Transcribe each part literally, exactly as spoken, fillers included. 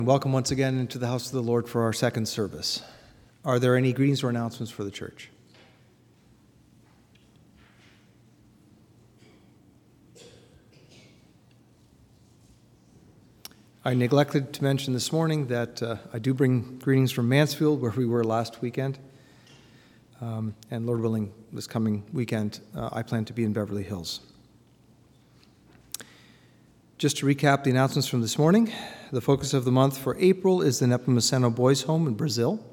Welcome once again into the house of the Lord for our second service. Are there any greetings or announcements for the church? I neglected to mention this morning that uh, I do bring greetings from Mansfield, where we were last weekend. Um, and Lord willing, this coming weekend, uh, I plan to be in Beverly Hills. Just to recap the announcements from this morning, the focus of the month for April is the Nepomuceno Boys Home in Brazil.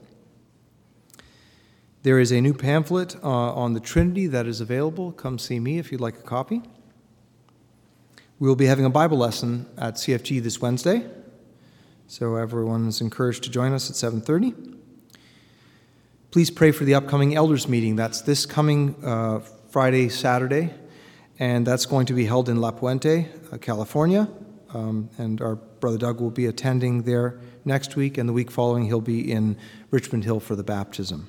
There is a new pamphlet uh, on the Trinity that is available. Come see me if you'd like a copy. We will be having a Bible lesson at C F G this Wednesday, so everyone is encouraged to join us at seven thirty. Please pray for the upcoming elders meeting. That's this coming uh, Friday, Saturday, and that's going to be held in La Puente, uh, California. Um, and our brother Doug will be attending there next week, and the week following he'll be in Richmond Hill for the baptism.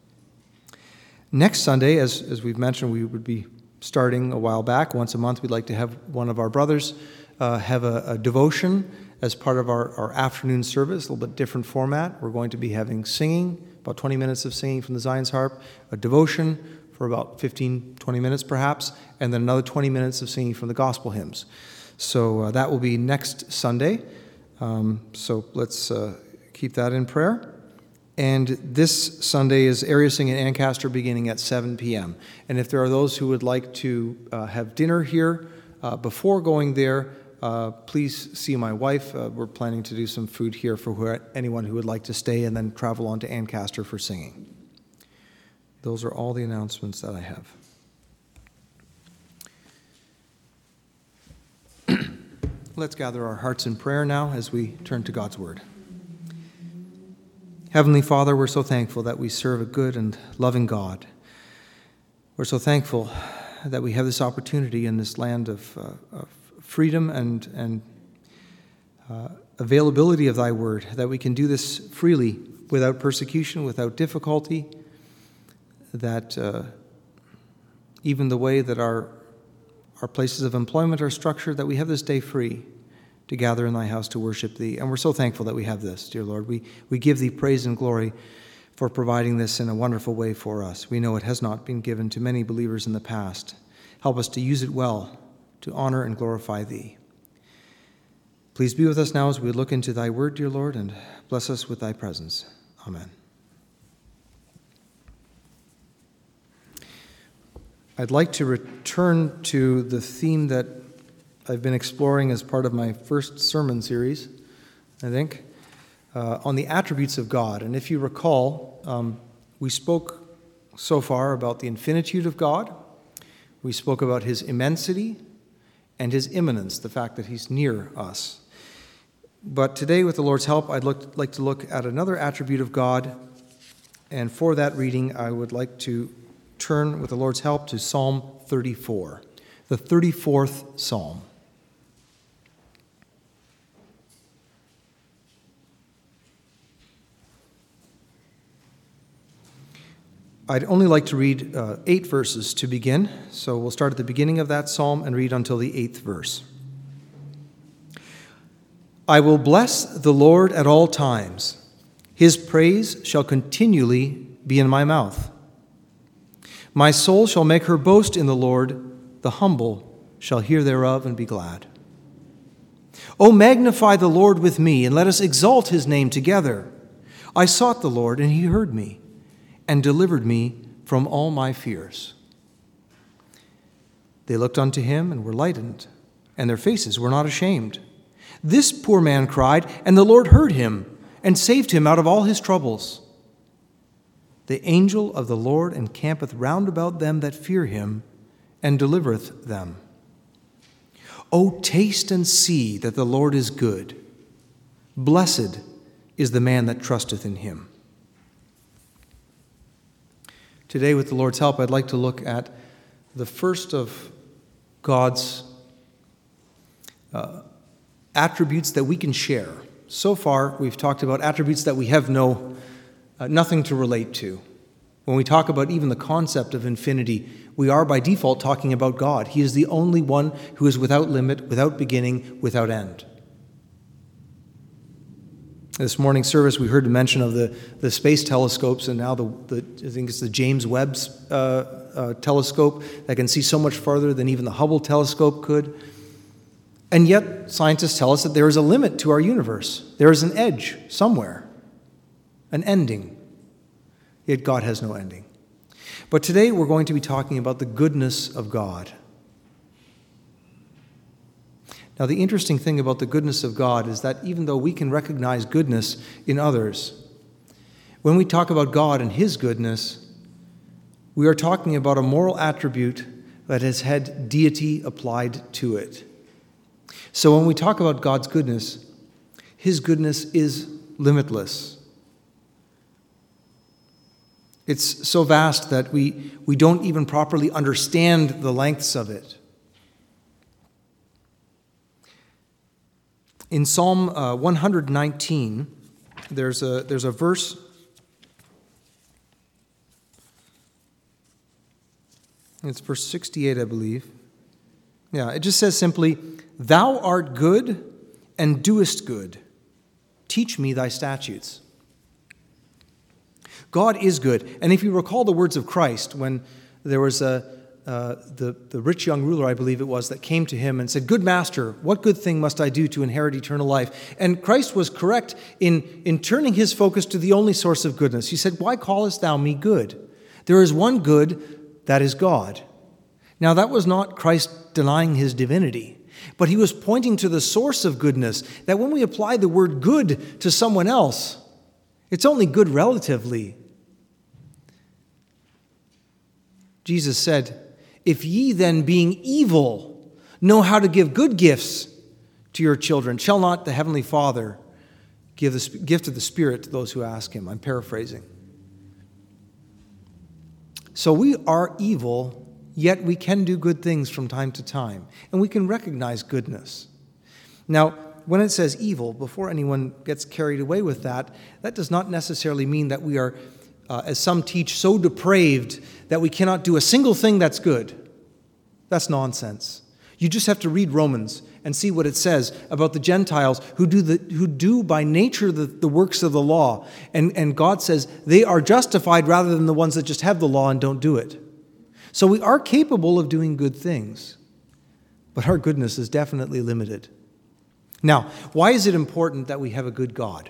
Next Sunday, as, as we've mentioned, we would be starting a while back. Once a month, we'd like to have one of our brothers uh, have a, a devotion as part of our, our afternoon service, a little bit different format. We're going to be having singing, about twenty minutes of singing from the Zion's Harp, a devotion for about fifteen, twenty minutes perhaps, and then another twenty minutes of singing from the gospel hymns. So uh, that will be next Sunday. Um, so let's uh, keep that in prayer. And this Sunday is area sing in Ancaster beginning at seven p.m. And if there are those who would like to uh, have dinner here uh, before going there, uh, please see my wife. Uh, we're planning to do some food here for who, anyone who would like to stay and then travel on to Ancaster for singing. Those are all the announcements that I have. Let's gather our hearts in prayer now as we turn to God's Word. Heavenly Father, we're so thankful that we serve a good and loving God. We're so thankful that we have this opportunity in this land of, uh, of freedom and, and uh, availability of Thy Word, that we can do this freely without persecution, without difficulty, that uh, even the way that our Our places of employment are structured, that we have this day free to gather in Thy house to worship Thee. And we're so thankful that we have this, dear Lord. We, we give Thee praise and glory for providing this in a wonderful way for us. We know it has not been given to many believers in the past. Help us to use it well, to honor and glorify Thee. Please be with us now as we look into Thy word, dear Lord, and bless us with Thy presence. Amen. I'd like to return to the theme that I've been exploring as part of my first sermon series, I think, uh, on the attributes of God. And if you recall, um, we spoke so far about the infinitude of God. We spoke about His immensity and His immanence, the fact that He's near us. But today, with the Lord's help, I'd look, like to look at another attribute of God. And for that reading, I would like to turn, with the Lord's help, to Psalm thirty-four, the thirty-fourth Psalm. I'd only like to read uh, eight verses to begin, so we'll start at the beginning of that psalm and read until the eighth verse. I will bless the Lord at all times. His praise shall continually be in my mouth. My soul shall make her boast in the Lord. The humble shall hear thereof and be glad. O magnify the Lord with me, and let us exalt His name together. I sought the Lord, and He heard me, and delivered me from all my fears. They looked unto Him and were lightened, and their faces were not ashamed. This poor man cried, and the Lord heard him, and saved him out of all his troubles. The angel of the Lord encampeth round about them that fear Him, and delivereth them. O taste and see that the Lord is good. Blessed is the man that trusteth in Him. Today, with the Lord's help, I'd like to look at the first of God's uh, attributes that we can share. So far, we've talked about attributes that we have no Uh, nothing to relate to. When we talk about even the concept of infinity, we are by default talking about God. He is the only one who is without limit, without beginning, without end. This morning's service, we heard a mention of the, the space telescopes, and now the, the I think it's the James Webb uh, uh, telescope that can see so much farther than even the Hubble telescope could. And yet, scientists tell us that there is a limit to our universe. There is an edge somewhere, an ending. Yet God has no ending. But today we're going to be talking about the goodness of God. Now, the interesting thing about the goodness of God is that even though we can recognize goodness in others, when we talk about God and His goodness, we are talking about a moral attribute that has had deity applied to it. So when we talk about God's goodness, His goodness is limitless. It's so vast that we, we don't even properly understand the lengths of it. In Psalm uh, one nineteen, there's a, there's a verse. It's verse sixty-eight, I believe. Yeah, it just says simply, "Thou art good and doest good. Teach me thy statutes." God is good. And if you recall the words of Christ, when there was a Uh, the, the rich young ruler, I believe it was, that came to him and said, "Good master, what good thing must I do to inherit eternal life?" And Christ was correct in, in turning his focus to the only source of goodness. He said, "Why callest thou me good? There is one good, that is God." Now, that was not Christ denying his divinity, but he was pointing to the source of goodness, that when we apply the word good to someone else, it's only good relatively. Jesus said, "If ye then, being evil, know how to give good gifts to your children, shall not the Heavenly Father give the gift of the Spirit to those who ask Him?" I'm paraphrasing. So we are evil, yet we can do good things from time to time, and we can recognize goodness. Now, when it says evil, before anyone gets carried away with that, that does not necessarily mean that we are, uh, as some teach, so depraved that we cannot do a single thing that's good. That's nonsense. You just have to read Romans and see what it says about the Gentiles who do the who do by nature the, the works of the law. And, and God says they are justified rather than the ones that just have the law and don't do it. So we are capable of doing good things, but our goodness is definitely limited. Now, why is it important that we have a good God?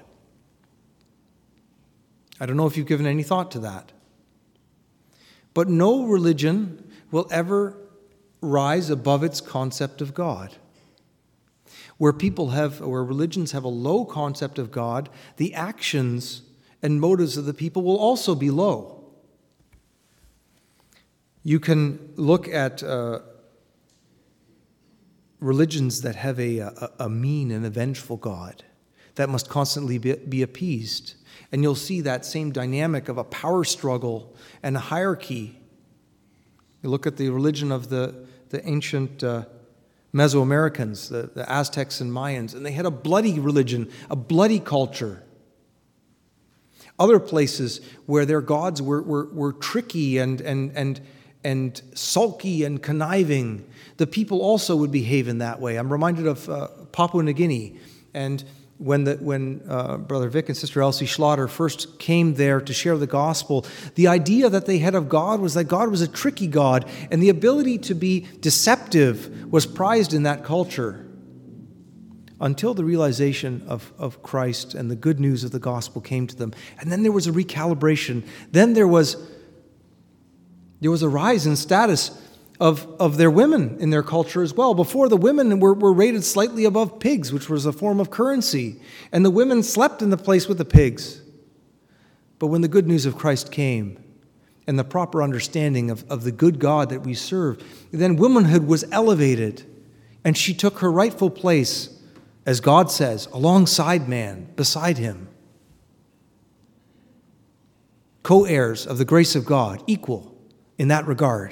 I don't know if you've given any thought to that. But no religion will ever rise above its concept of God. Where people have, where religions have a low concept of God, the actions and motives of the people will also be low. You can look at uh, religions that have a, a, a mean and a vengeful God that must constantly be, be appeased. And you'll see that same dynamic of a power struggle and a hierarchy. You look at the religion of the, the ancient uh, Mesoamericans, the, the Aztecs and Mayans, and they had a bloody religion, a bloody culture. Other places where their gods were, were, were tricky and, and, and, and sulky and conniving, the people also would behave in that way. I'm reminded of uh, Papua New Guinea, and When the, when uh, Brother Vic and Sister Elsie Schlatter first came there to share the gospel, the idea that they had of God was that God was a tricky God, and the ability to be deceptive was prized in that culture until the realization of, of Christ and the good news of the gospel came to them. And then there was a recalibration. Then there was, there was a rise in status Of, of their women in their culture as well. Before, the women were, were rated slightly above pigs, which was a form of currency. And the women slept in the place with the pigs. But when the good news of Christ came and the proper understanding of, of the good God that we serve, then womanhood was elevated. And she took her rightful place, as God says, alongside man, beside him. Co-heirs of the grace of God, equal in that regard.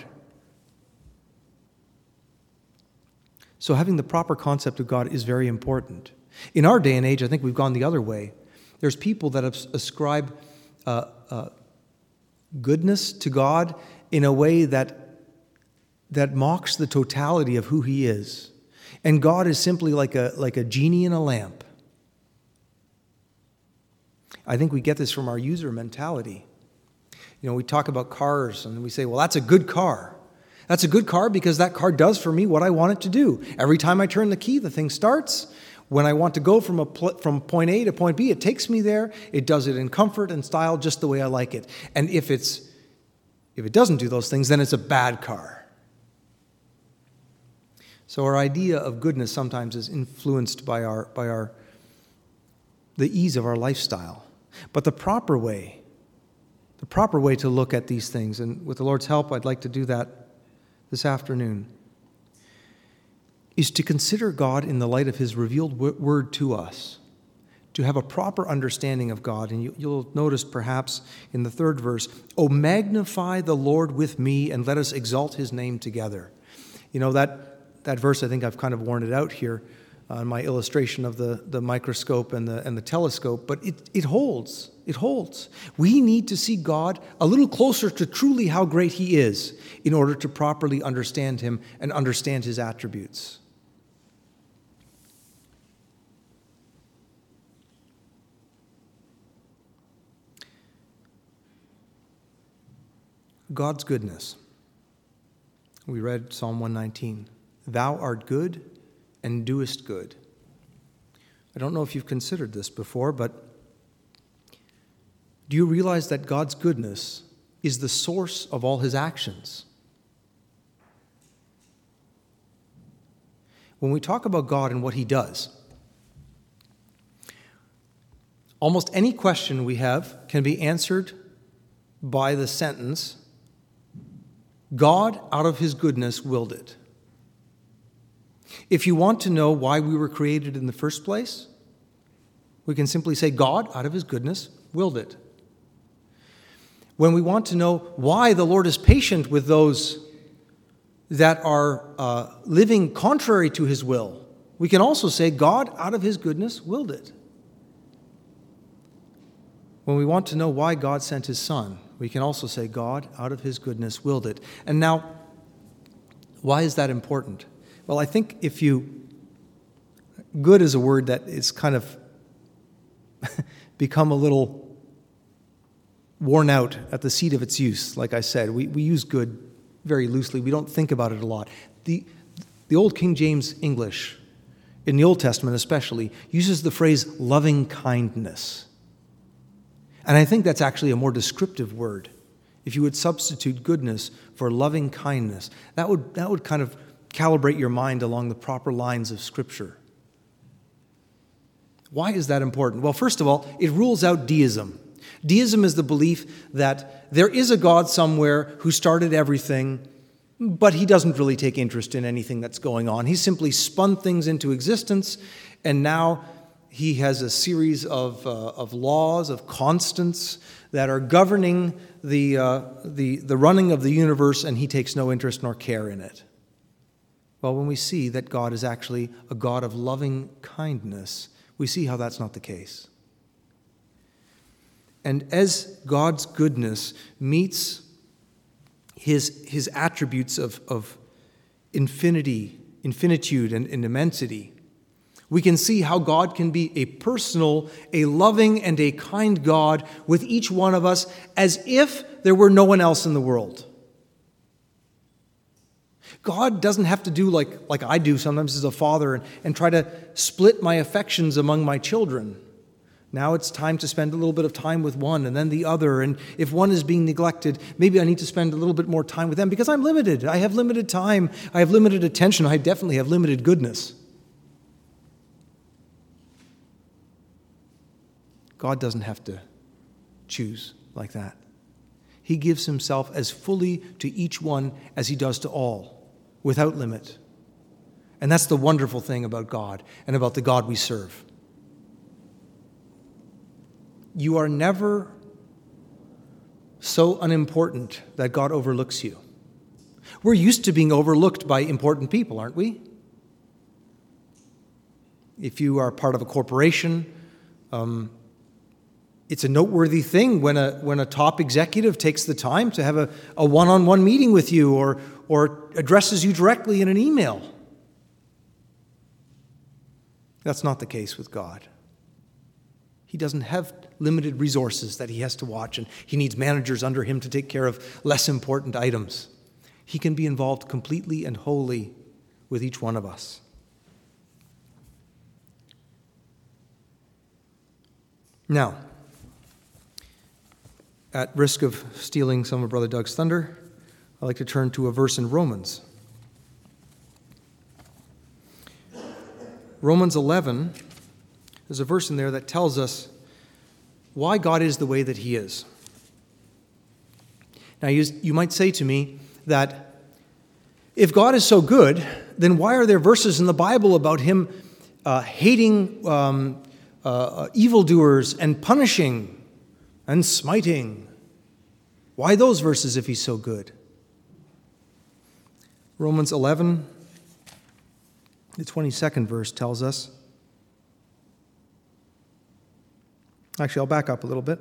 So having the proper concept of God is very important. In our day and age, I think we've gone the other way. There's people that ascribe uh, uh, goodness to God in a way that, that mocks the totality of who He is. And God is simply like a, like a genie in a lamp. I think we get this from our user mentality. You know, we talk about cars and we say, well, that's a good car. That's a good car because that car does for me what I want it to do. Every time I turn the key, the thing starts. When I want to go from a pl- from point A to point B, it takes me there. It does it in comfort and style just the way I like it. And if it's if it doesn't do those things, then it's a bad car. So our idea of goodness sometimes is influenced by our by our the ease of our lifestyle. But the proper way, the proper way to look at these things, and with the Lord's help, I'd like to do that this afternoon, is to consider God in the light of his revealed word to us, to have a proper understanding of God. And you, you'll notice perhaps in the third verse, "Oh, magnify the Lord with me and let us exalt his name together." You know, that, that verse, I think I've kind of worn it out here on my illustration of the, the microscope and the, and the telescope, but it, it holds. It holds. We need to see God a little closer to truly how great he is in order to properly understand him and understand his attributes. God's goodness. We read Psalm one nineteen. Thou art good and doest good. I don't know if you've considered this before, but do you realize that God's goodness is the source of all his actions? When we talk about God and what he does, almost any question we have can be answered by the sentence, God, out of his goodness, willed it. If you want to know why we were created in the first place, we can simply say, God, out of his goodness, willed it. When we want to know why the Lord is patient with those that are uh, living contrary to his will, we can also say, God, out of his goodness, willed it. When we want to know why God sent his Son, we can also say, God, out of his goodness, willed it. And now, why is that important? Well, I think if you, good is a word that is kind of become a little worn out at the seat of its use. Like I said, we, we use good very loosely. We don't think about it a lot. The, the old King James English, in the Old Testament especially, uses the phrase loving kindness. And I think that's actually a more descriptive word. If you would substitute goodness for loving kindness, that would that would kind of calibrate your mind along the proper lines of Scripture. Why is that important? Well, first of all, it rules out deism. Deism is the belief that there is a God somewhere who started everything, but he doesn't really take interest in anything that's going on. He simply spun things into existence, and now he has a series of uh, of laws, of constants that are governing the, uh, the, the running of the universe, and he takes no interest nor care in it. Well, when we see that God is actually a God of loving kindness, we see how that's not the case. And as God's goodness meets his, his attributes of, of infinity, infinitude, and, and immensity, we can see how God can be a personal, a loving, and a kind God with each one of us as if there were no one else in the world. God doesn't have to do like, like I do sometimes as a father and, and try to split my affections among my children. Now it's time to spend a little bit of time with one and then the other. And if one is being neglected, maybe I need to spend a little bit more time with them because I'm limited. I have limited time. I have limited attention. I definitely have limited goodness. God doesn't have to choose like that. He gives himself as fully to each one as he does to all, without limit. And that's the wonderful thing about God and about the God we serve. You are never so unimportant that God overlooks you. We're used to being overlooked by important people, aren't we? If you are part of a corporation, um, it's a noteworthy thing when a when a top executive takes the time to have a, a one-on-one meeting with you or, or addresses you directly in an email. That's not the case with God. He doesn't have limited resources that he has to watch, and he needs managers under him to take care of less important items. He can be involved completely and wholly with each one of us. Now, at risk of stealing some of Brother Doug's thunder, I'd like to turn to a verse in Romans. Romans eleven, there's a verse in there that tells us why God is the way that he is. Now, you, you might say to me that if God is so good, then why are there verses in the Bible about him uh, hating um, uh, evildoers and punishing and smiting? Why those verses if he's so good? Romans eleven, the twenty-second verse tells us. Actually, I'll back up a little bit.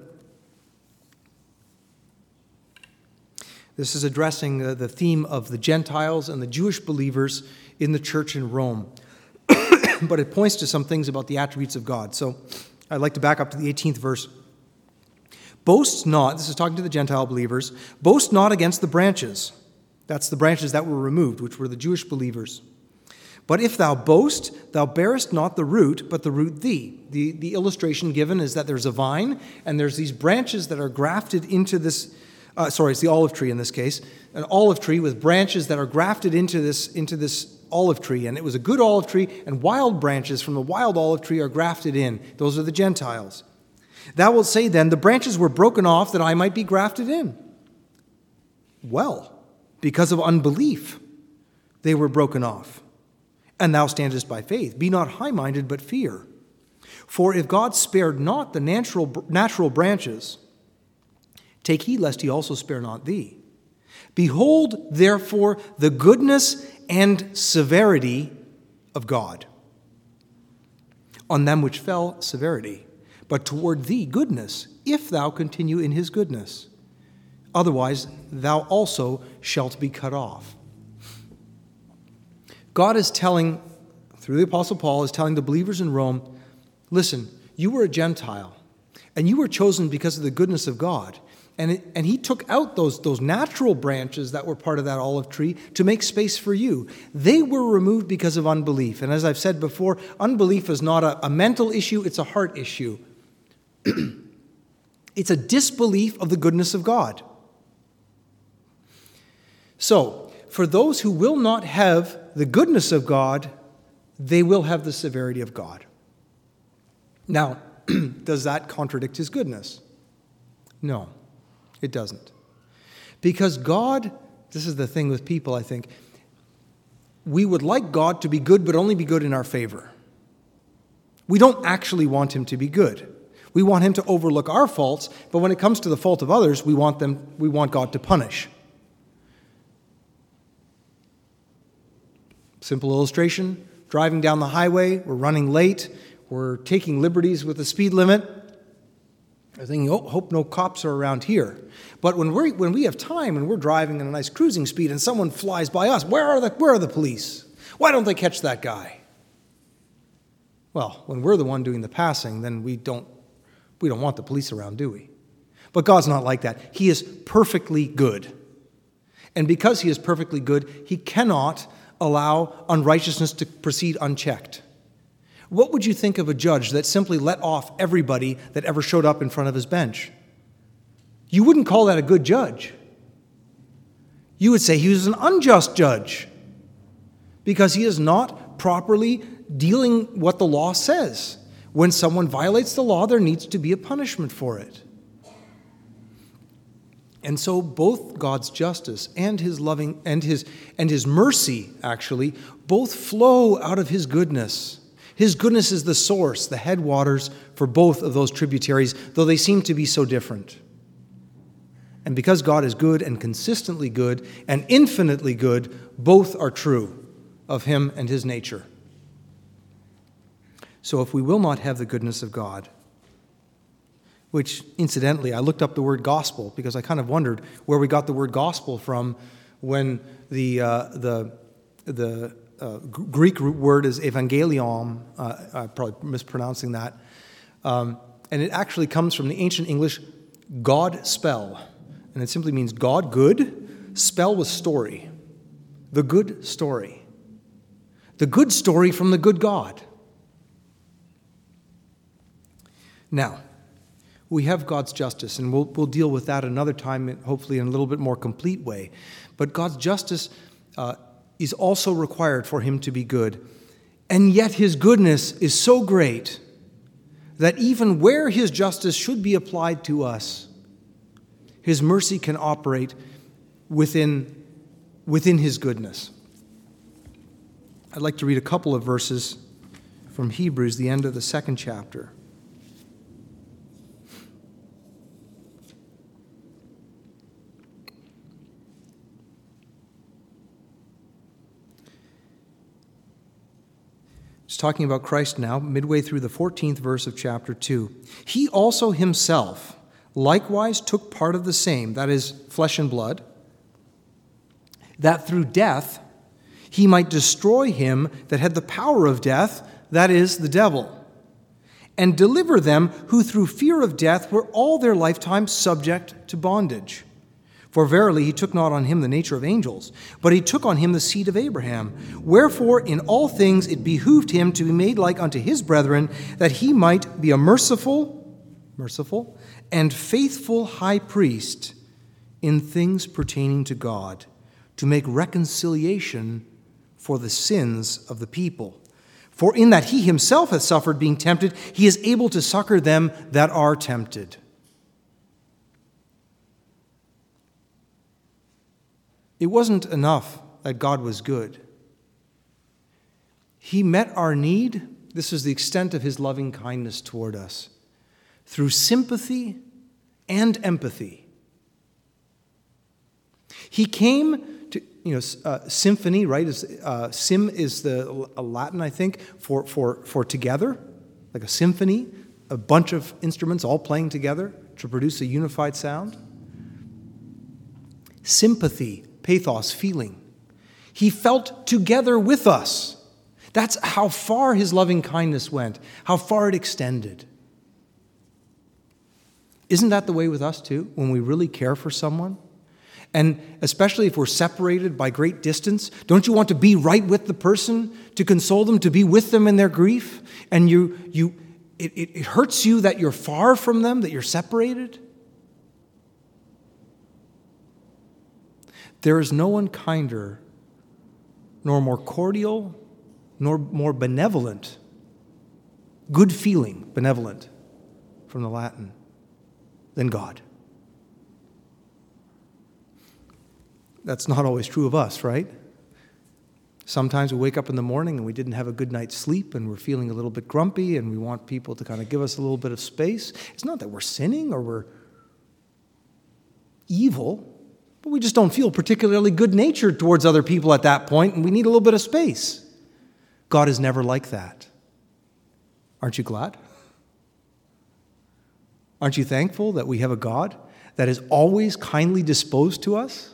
This is addressing uh, the theme of the Gentiles and the Jewish believers in the church in Rome. But it points to some things about the attributes of God. So I'd like to back up to the eighteenth verse. Boast not, this is talking to the Gentile believers, boast not against the branches. That's the branches that were removed, which were the Jewish believers. But if thou boast, thou bearest not the root, but the root thee. The, the illustration given is that there's a vine, and there's these branches that are grafted into this, uh, sorry, it's the olive tree in this case, an olive tree with branches that are grafted into this, into this olive tree. And it was a good olive tree, and wild branches from the wild olive tree are grafted in. Those are the Gentiles. Thou wilt say then, the branches were broken off that I might be grafted in. Well, because of unbelief, they were broken off. And thou standest by faith. Be not high-minded, but fear. For if God spared not the natural, natural branches, take heed lest he also spare not thee. Behold, therefore, the goodness and severity of God. On them which fell, severity, but toward thee goodness, if thou continue in his goodness. Otherwise, thou also shalt be cut off. God is telling, through the Apostle Paul, is telling the believers in Rome, listen, you were a Gentile, and you were chosen because of the goodness of God. And, it, and he took out those, those natural branches that were part of that olive tree to make space for you. They were removed because of unbelief. And as I've said before, unbelief is not a, a mental issue, it's a heart issue. It's a disbelief of the goodness of God. So, for those who will not have the goodness of God, they will have the severity of God. Now, does that contradict his goodness? No, it doesn't. Because God, this is the thing with people, I think, we would like God to be good, but only be good in our favor. We don't actually want him to be good. We want him to overlook our faults, but when it comes to the fault of others, we want them, we want God to punish. Simple illustration, driving down the highway, we're running late, we're taking liberties with the speed limit. We're thinking, oh, hope no cops are around here. But when we when we have time and we're driving at a nice cruising speed and someone flies by us, where are the where are the police? Why don't they catch that guy? Well, when we're the one doing the passing, then we don't we don't want the police around, do we? But God's not like that. He is perfectly good. And because he is perfectly good, he cannot allow unrighteousness to proceed unchecked. What would you think of a judge that simply let off everybody that ever showed up in front of his bench? You wouldn't call that a good judge. You would say he was an unjust judge because he is not properly dealing what the law says. When someone violates the law, there needs to be a punishment for it. And so both God's justice and his loving and his and his mercy, actually, both flow out of his goodness. His goodness is the source, the headwaters for both of those tributaries, though they seem to be so different. And because God is good and consistently good and infinitely good, both are true of him and his nature. So if we will not have the goodness of God, which, incidentally, I looked up the word gospel because I kind of wondered where we got the word gospel from when the uh, the the uh, Greek word is evangelion. Uh, I'm probably mispronouncing that. Um, and it actually comes from the ancient English God spell, and it simply means God good, spell with story. The good story. The good story from the good God. Now, we have God's justice, and we'll, we'll deal with that another time, hopefully in a little bit more complete way. But God's justice uh, is also required for him to be good. And yet his goodness is so great that even where his justice should be applied to us, his mercy can operate within, within his goodness. I'd like to read a couple of verses from Hebrews, the end of the second chapter. It's talking about Christ now, midway through the fourteenth verse of chapter two. He also himself likewise took part of the same, that is, flesh and blood, that through death he might destroy him that had the power of death, that is, the devil, and deliver them who through fear of death were all their lifetime subject to bondage. For verily he took not on him the nature of angels, but he took on him the seed of Abraham. Wherefore in all things it behooved him to be made like unto his brethren, that he might be a merciful, merciful, and faithful high priest in things pertaining to God, to make reconciliation for the sins of the people. For in that he himself hath suffered being tempted, he is able to succor them that are tempted. It wasn't enough that God was good. He met our need, this is the extent of his loving kindness toward us, through sympathy and empathy. He came to, you know, uh, symphony, right? Is, uh, sim is the a Latin, I think, for, for, for together, like a symphony, a bunch of instruments all playing together to produce a unified sound. Sympathy, pathos, feeling. He felt together with us. That's how far his loving kindness went, how far it extended. Isn't that the way with us too, when we really care for someone? And especially if we're separated by great distance, don't you want to be right with the person, to console them, to be with them in their grief? And you, you, it, it hurts you that you're far from them, that you're separated? There is no one kinder, nor more cordial, nor more benevolent, good feeling, benevolent, from the Latin, than God. That's not always true of us, right? Sometimes we wake up in the morning and we didn't have a good night's sleep and we're feeling a little bit grumpy and we want people to kind of give us a little bit of space. It's not that we're sinning or we're evil, but we just don't feel particularly good-natured towards other people at that point, and we need a little bit of space. God is never like that. Aren't you glad? Aren't you thankful that we have a God that is always kindly disposed to us?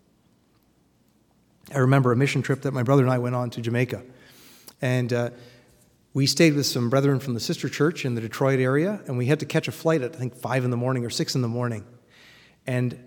I remember a mission trip that my brother and I went on to Jamaica, and uh, we stayed with some brethren from the sister church in the Detroit area, and we had to catch a flight at, I think, five in the morning or six in the morning. And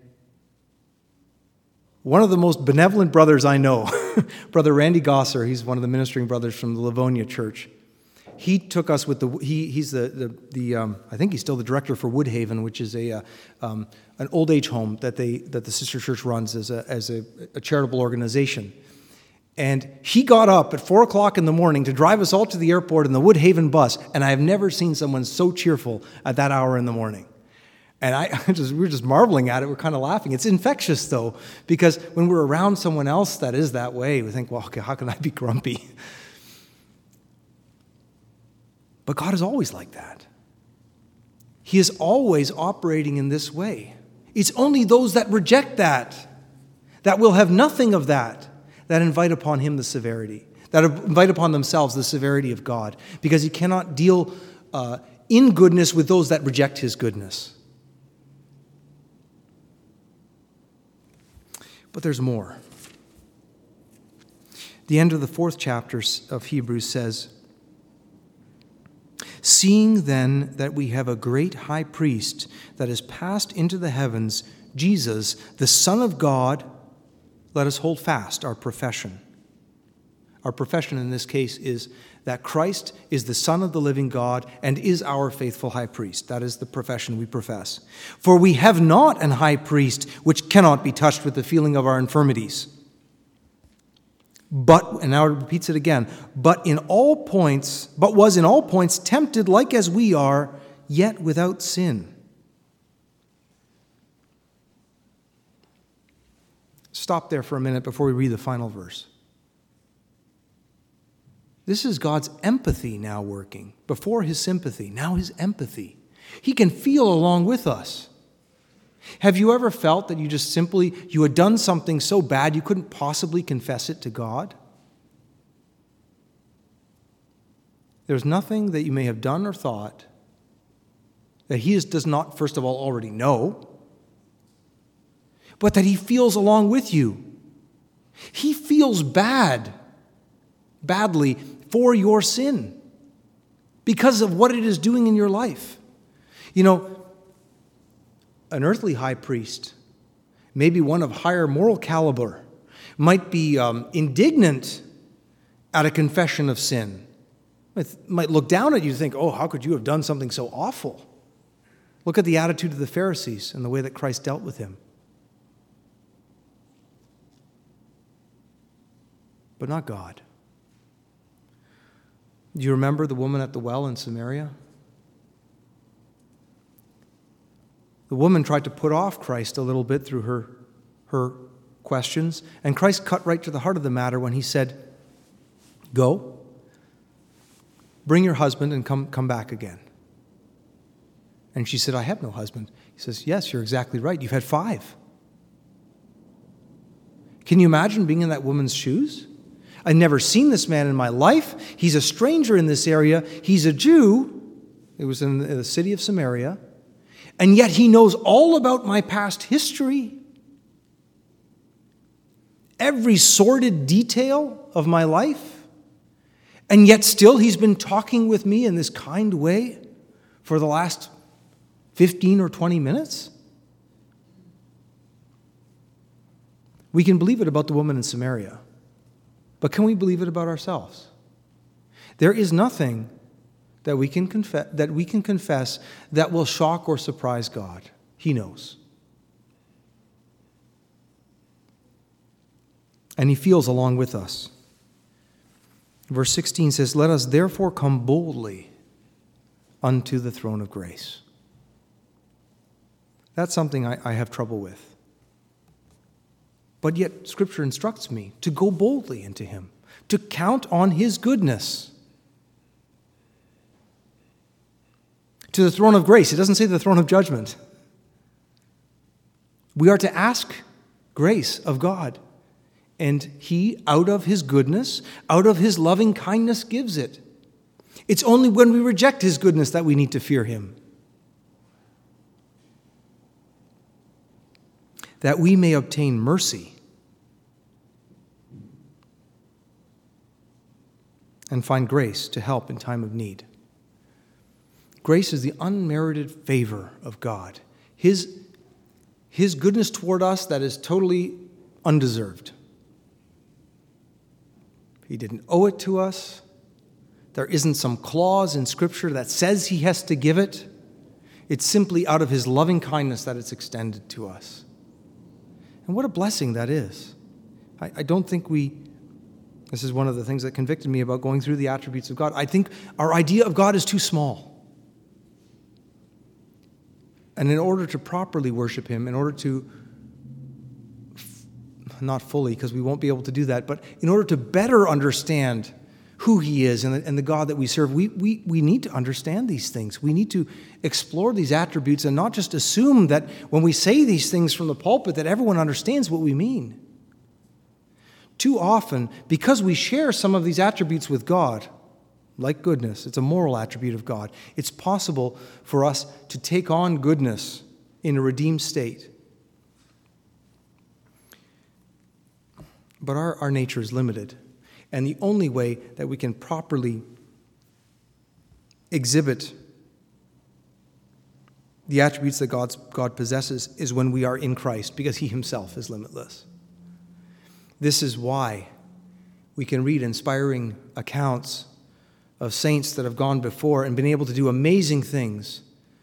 one of the most benevolent brothers I know, Brother Randy Gosser, he's one of the ministering brothers from the Livonia Church. He took us with the, he, he's the, the, the um, I think he's still the director for Woodhaven, which is a, uh, um, an old age home that they, that the sister church runs as a, as a, a charitable organization. And he got up at four o'clock in the morning to drive us all to the airport in the Woodhaven bus, and I have never seen someone so cheerful at that hour in the morning. And I, I just, we were just marveling at it. We're kind of laughing. It's infectious, though, because when we're around someone else that is that way, we think, well, okay, how can I be grumpy? But God is always like that. He is always operating in this way. It's only those that reject that, that will have nothing of that, that invite upon him the severity, that invite upon themselves the severity of God, because he cannot deal uh, in goodness with those that reject his goodness. But there's more. The end of the fourth chapter of Hebrews says, Seeing then that we have a great high priest that is passed into the heavens, Jesus, the Son of God, let us hold fast our profession. Our profession in this case is that Christ is the Son of the living God and is our faithful high priest. That is the profession we profess. For we have not an high priest which cannot be touched with the feeling of our infirmities. But, and now it repeats it again, but in all points, but was in all points tempted like as we are, yet without sin. Stop there for a minute before we read the final verse. This is God's empathy now working. Before his sympathy, now his empathy. He can feel along with us. Have you ever felt that you just simply, you had done something so bad you couldn't possibly confess it to God? There's nothing that you may have done or thought that he is, does not, first of all, already know, but that he feels along with you. He feels bad, badly for your sin because of what it is doing in your life. You know, an earthly high priest, maybe one of higher moral caliber, might be um, indignant at a confession of sin. It might look down at you and think, oh, how could you have done something so awful? Look at the attitude of the Pharisees and the way that Christ dealt with him. But not God. Do you remember the woman at the well in Samaria? The woman tried to put off Christ a little bit through her, her questions, and Christ cut right to the heart of the matter when he said, go, bring your husband and come, come back again. And she said, I have no husband. He says, yes, you're exactly right. You've had five. Can you imagine being in that woman's shoes? I've never seen this man in my life. He's a stranger in this area. He's a Jew. It was in the city of Samaria. And yet he knows all about my past history. Every sordid detail of my life. And yet still he's been talking with me in this kind way for the last fifteen or twenty minutes. We can believe it about the woman in Samaria. But can we believe it about ourselves? There is nothing that we can confess, that we can confess that will shock or surprise God. He knows. And he feels along with us. Verse sixteen says, let us therefore come boldly unto the throne of grace. That's something I, I have trouble with. But yet Scripture instructs me to go boldly into him, to count on his goodness. To the throne of grace. It doesn't say the throne of judgment. We are to ask grace of God. And he, out of his goodness, out of his loving kindness, gives it. It's only when we reject his goodness that we need to fear him. That we may obtain mercy and find grace to help in time of need. Grace is the unmerited favor of God. His, his goodness toward us that is totally undeserved. He didn't owe it to us. There isn't some clause in Scripture that says he has to give it. It's simply out of his loving kindness that it's extended to us. And what a blessing that is. I, I don't think we, this is one of the things that convicted me about going through the attributes of God. I think our idea of God is too small. And in order to properly worship him, in order to, not fully because we won't be able to do that, but in order to better understand who he is and the, and the God that we serve, we, we, we need to understand these things. We need to explore these attributes and not just assume that when we say these things from the pulpit that everyone understands what we mean. Too often, because we share some of these attributes with God, like goodness, it's a moral attribute of God, it's possible for us to take on goodness in a redeemed state. But our, our nature is limited. And the only way that we can properly exhibit the attributes that God's, God possesses is when we are in Christ, because he himself is limitless. This is why we can read inspiring accounts of saints that have gone before and been able to do amazing things,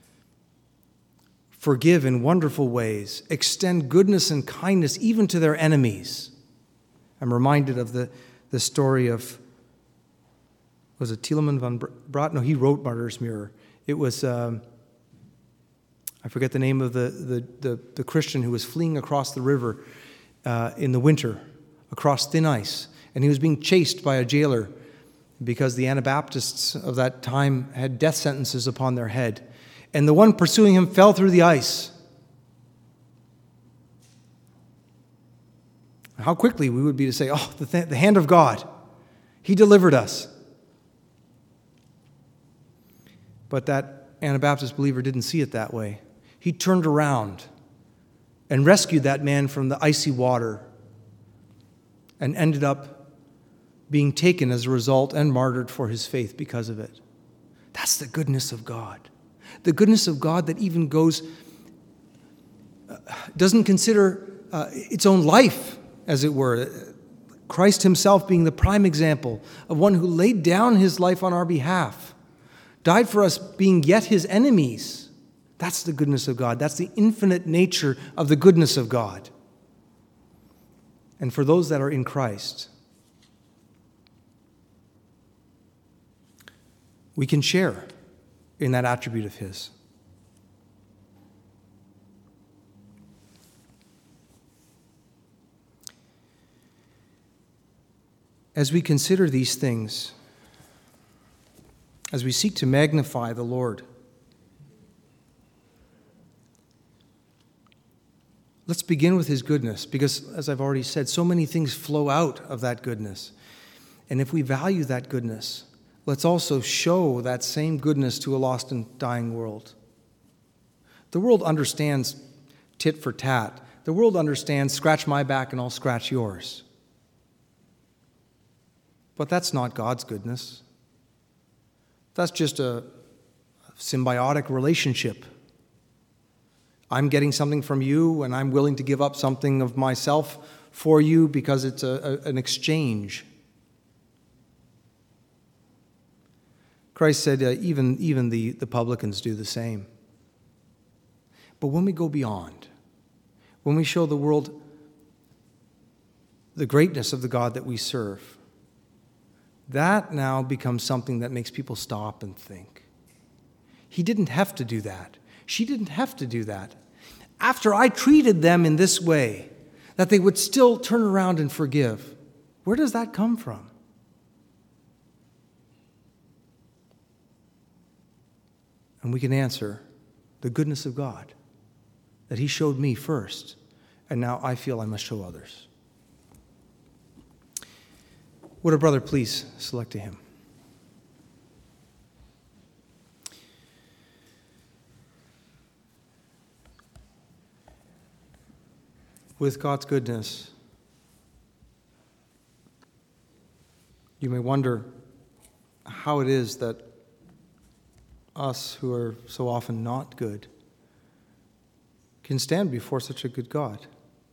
forgive in wonderful ways, extend goodness and kindness even to their enemies. I'm reminded of the, the story of, was it Tielemann van Braght? No, he wrote Martyr's Mirror. It was, um, I forget the name of the, the, the, the Christian who was fleeing across the river uh, in the winter, across thin ice, and he was being chased by a jailer because the Anabaptists of that time had death sentences upon their head. And the one pursuing him fell through the ice. How quickly we would be to say, oh, the, th- the hand of God, he delivered us. But that Anabaptist believer didn't see it that way. He turned around and rescued that man from the icy water and ended up being taken as a result and martyred for his faith because of it. That's the goodness of God. The goodness of God that even goes, uh, doesn't consider uh, its own life, as it were. Christ himself being the prime example of one who laid down his life on our behalf, died for us being yet his enemies. That's the goodness of God. That's the infinite nature of the goodness of God. And for those that are in Christ, we can share in that attribute of his. As we consider these things, as we seek to magnify the Lord, let's begin with his goodness, because, as I've already said, so many things flow out of that goodness. And if we value that goodness, let's also show that same goodness to a lost and dying world. The world understands tit for tat. The world understands scratch my back and I'll scratch yours. But that's not God's goodness. That's just a symbiotic relationship. I'm getting something from you, and I'm willing to give up something of myself for you because it's a, a, an exchange. Christ said uh, even, even the, the publicans do the same. But when we go beyond, when we show the world the greatness of the God that we serve, that now becomes something that makes people stop and think. He didn't have to do that. She didn't have to do that. After I treated them in this way, that they would still turn around and forgive. Where does that come from? And we can answer the goodness of God, that he showed me first, and now I feel I must show others. Would a brother please select a hymn? With God's goodness, you may wonder how it is that us who are so often not good can stand before such a good God.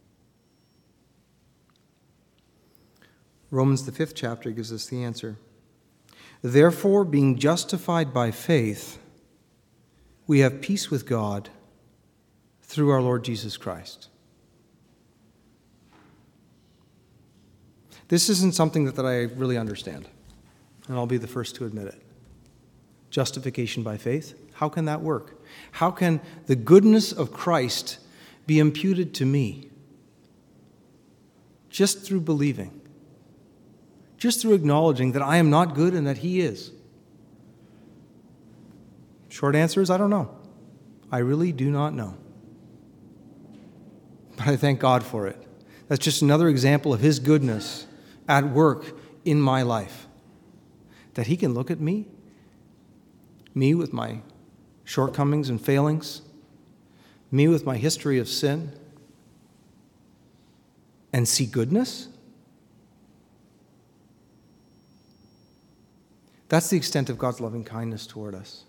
Romans, the fifth chapter, gives us the answer. Therefore, being justified by faith, we have peace with God through our Lord Jesus Christ. This isn't something that, that I really understand, and I'll be the first to admit it. Justification by faith, how can that work? How can the goodness of Christ be imputed to me? Just through believing. Just through acknowledging that I am not good and that he is. Short answer is, I don't know. I really do not know. But I thank God for it. That's just another example of his goodness at work in my life. That he can look at me, me with my shortcomings and failings, me with my history of sin, and see goodness. That's the extent of God's loving kindness toward us.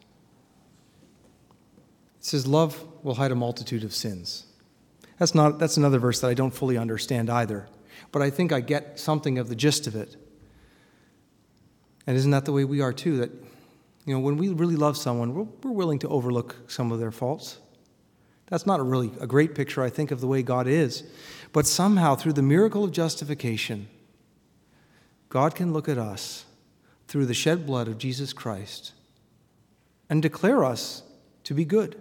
It says, love will hide a multitude of sins. That's not, that's another verse that I don't fully understand either, but I think I get something of the gist of it. And isn't that the way we are too? That, you know, when we really love someone, we're, we're willing to overlook some of their faults. That's not a really a great picture, I think, of the way God is. But somehow, through the miracle of justification, God can look at us through the shed blood of Jesus Christ and declare us to be good.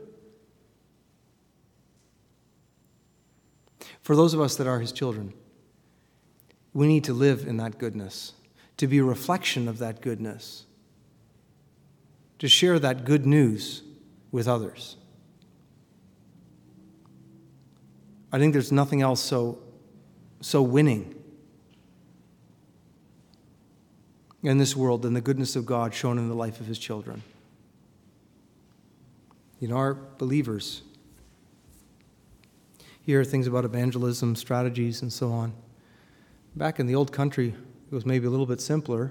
For those of us that are his children, we need to live in that goodness, to be a reflection of that goodness, to share that good news with others. I think there's nothing else so, so winning in this world than the goodness of God shown in the life of his children. You know, our believers hear things about evangelism, strategies, and so on. Back in the old country, it was maybe a little bit simpler.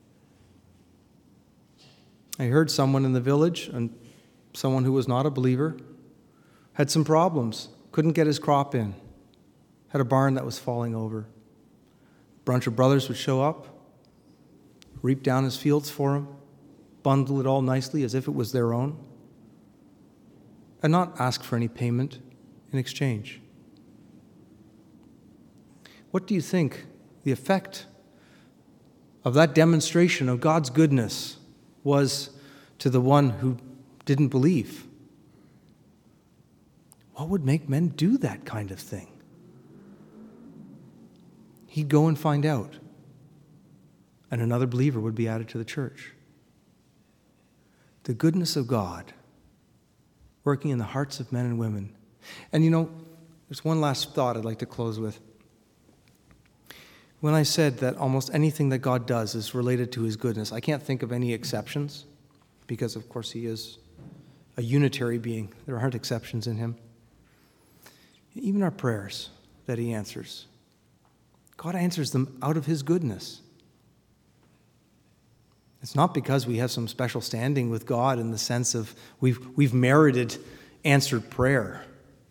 I heard someone in the village, and someone who was not a believer, had some problems. Couldn't get his crop in. Had a barn that was falling over. A bunch of brothers would show up, reap down his fields for him, bundle it all nicely as if it was their own, and not ask for any payment in exchange. What do you think the effect of that demonstration of God's goodness was to the one who didn't believe? What would make men do that kind of thing? He'd go and find out, and another believer would be added to the church. The goodness of God working in the hearts of men and women. And you know, there's one last thought I'd like to close with. When I said that almost anything that God does is related to his goodness, I can't think of any exceptions, because of course he is a unitary being. There aren't exceptions in him. Even our prayers that he answers, God answers them out of his goodness. It's not because we have some special standing with God in the sense of we've, we've merited answered prayer.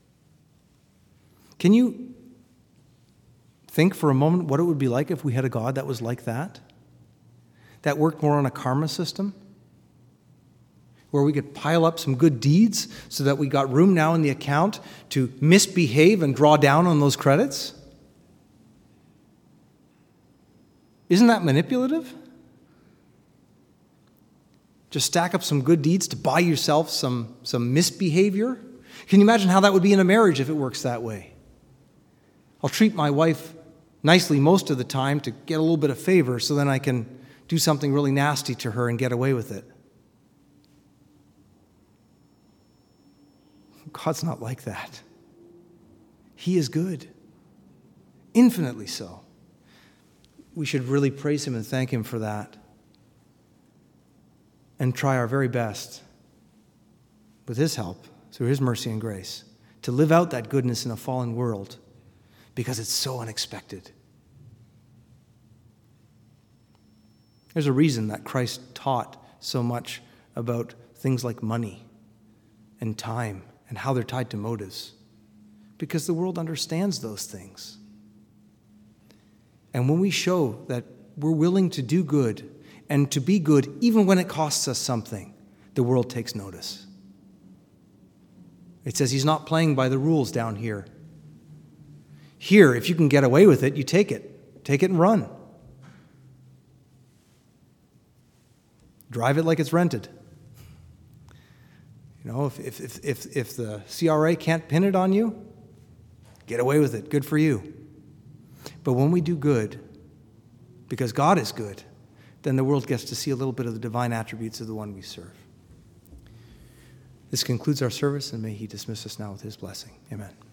Can you think for a moment what it would be like if we had a God that was like that? That worked more on a karma system? Where we could pile up some good deeds so that we got room now in the account to misbehave and draw down on those credits? Isn't that manipulative? Just stack up some good deeds to buy yourself some, some misbehavior? Can you imagine how that would be in a marriage if it works that way? I'll treat my wife nicely most of the time to get a little bit of favor so then I can do something really nasty to her and get away with it. God's not like that. He is good, infinitely so. We should really praise him and thank him for that, and try our very best, with his help, through his mercy and grace, to live out that goodness in a fallen world, because it's so unexpected. There's a reason that Christ taught so much about things like money and time and how they're tied to motives, because the world understands those things. And when we show that we're willing to do good and to be good even when it costs us something, the world takes notice. It says he's not playing by the rules down here. Here, if you can get away with it, you take it. Take it and run. Drive it like it's rented. You know, if, if, if, if, if the C R A can't pin it on you, get away with it. Good for you. But when we do good, because God is good, then the world gets to see a little bit of the divine attributes of the one we serve. This concludes our service, and may he dismiss us now with his blessing. Amen.